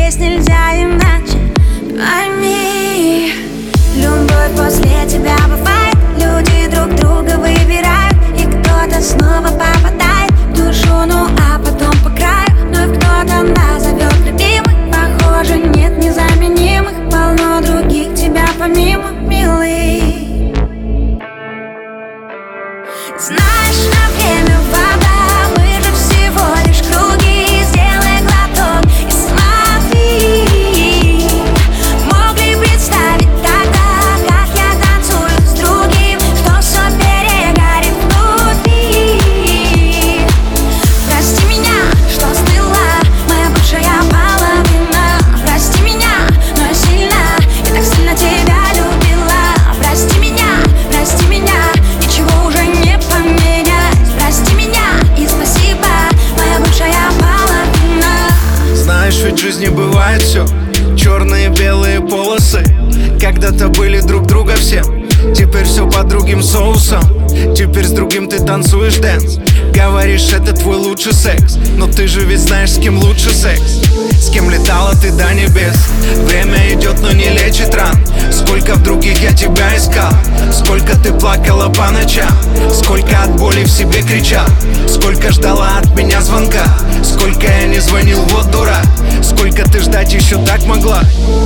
здесь нельзя иначе. Пойми, любовь после тебя бывает. Люди друг друга выбирают, и кто-то снова попадает в душу, ну а потом по краю. Вновь кто-то назовет любимых. Похоже, нет незаменимых. Полно других тебя помимо, милый. Знаешь, на время вода, мы же всего лишь круги. Сделай глоток и смотри. Мог ли представить тогда, как я танцую с другим, что все перегорит внутри. Прости меня, что стыла моя бывшая половина. Прости меня, но я сильно, я так сильно тебя любила. Прости меня, ничего уже не поменять. Прости меня и спасибо, моя бывшая половина. Знаешь, ведь в жизни бывает все, черные, белые полосы. Когда-то были друг друга все, теперь все под другим соусом. Теперь с другим ты танцуешь дэнс. Говоришь, это твой лучший секс, но ты же ведь знаешь, с кем лучше секс. С кем летала ты до небес. Время идет, но не лечит ран. Сколько в других я тебя искал. Сколько ты плакала по ночам. Сколько от боли в себе кричал. Сколько ждала от меня звонка. Сколько я не звонил, вот дурак. Сколько ты ждать еще так могла.